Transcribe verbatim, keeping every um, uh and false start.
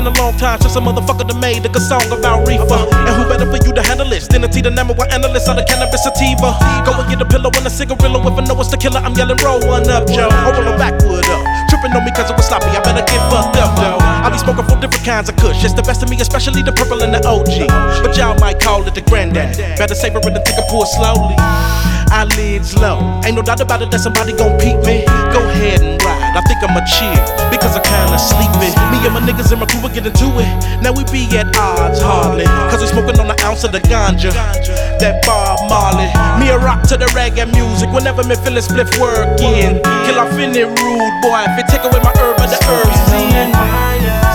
a long time since a motherfucker done made a good song about reefer. And who better for you to handle this than a T the number one analyst of the cannabis sativa? Go and get a pillow and a cigarillo. If I know it's the killer, I'm yelling, roll one up, Joe. Or roll a backwood up. Tripping on me cause it was sloppy, I better get fucked up, though. I be smoking from different kinds of kush. It's the best of me, especially the purple and the O G. But y'all might call it the granddad. Better savor it and take a pour slowly. Eyelids low, ain't no doubt about it that somebody gon' peep me. Go ahead and ride, I think I'ma chill, because I'm kinda sleepy. Me and my niggas and my crew will get into it. Now we be at odds hardly, cause we smoking on an ounce of the ganja. That Bob Marley, me a rock to the reggae music. Whenever me feel it split working, kill off in it rude boy. If it take away my herb of the herbs in.